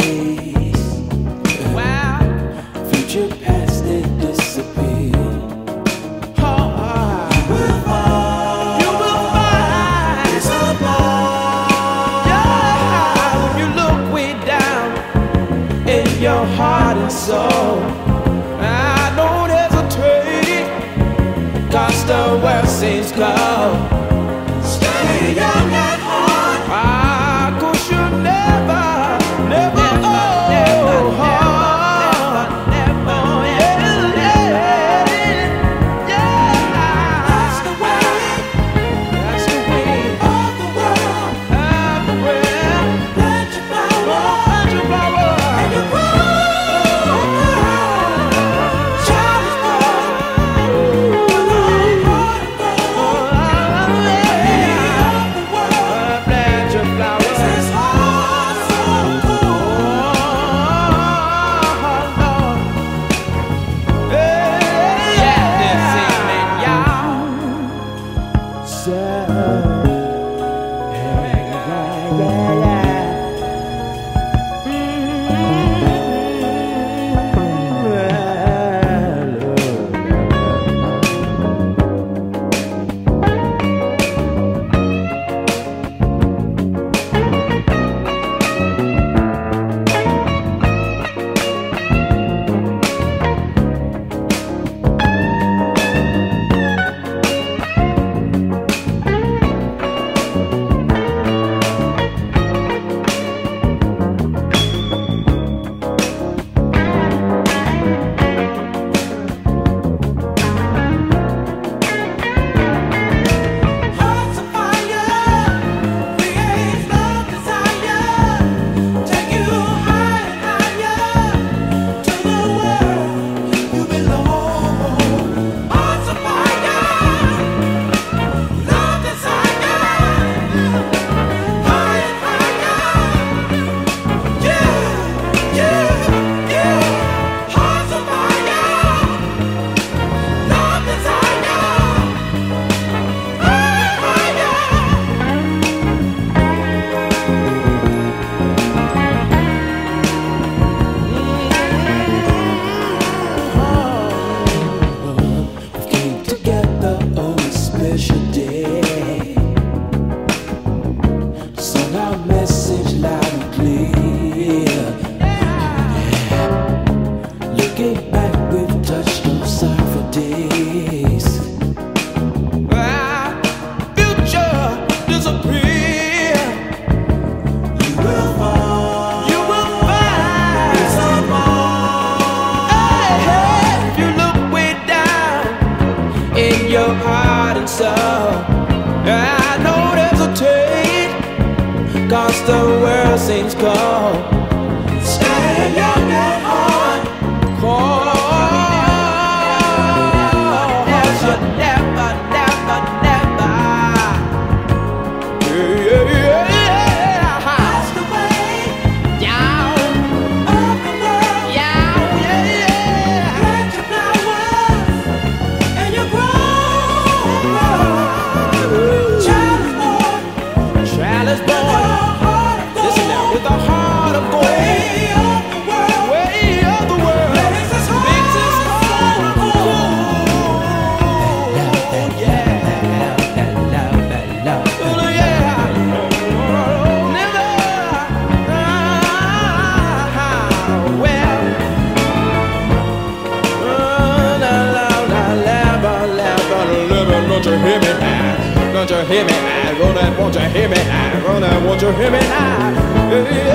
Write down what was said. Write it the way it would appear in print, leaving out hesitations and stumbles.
Wow. Future, past, they disappear. You will find it's a more. Yeah, when you look way down in your heart and soul, I don't hesitate, 'cause the world seems cold. Stay young at heart. Cause you're never, never old. That's the way of the world. Plant your flower, and you grow. Child is born with a heart of gold. Way of the world. Plant your flower. This is heart so cold. Yeah, this evening, y'all. So, hearts of fire, create love, desire, take you higher and higher to the world you belong. Hearts of fire, love, desire, higher and higher. Yeah, yeah, yeah. Hearts of fire, love, desire, higher and higher. We came together on a special day, sung our message loud and clear. Looking back, we've touched on sorrowful days. Future disappear. You will find it's a more. If you look way down in your heart and soul, I don't hesitate, 'cause the world seems cold. Stay young at heart. Cause you never, never, never. That's the way of the world. Plant your flowers, and you grow. Child is born. Child is born. Listen now, with a heart of gold. Way of the world. Makes us whole. Don't you hear me now? Don't you hear me now? Won't you hear me now? Won't you hear me now?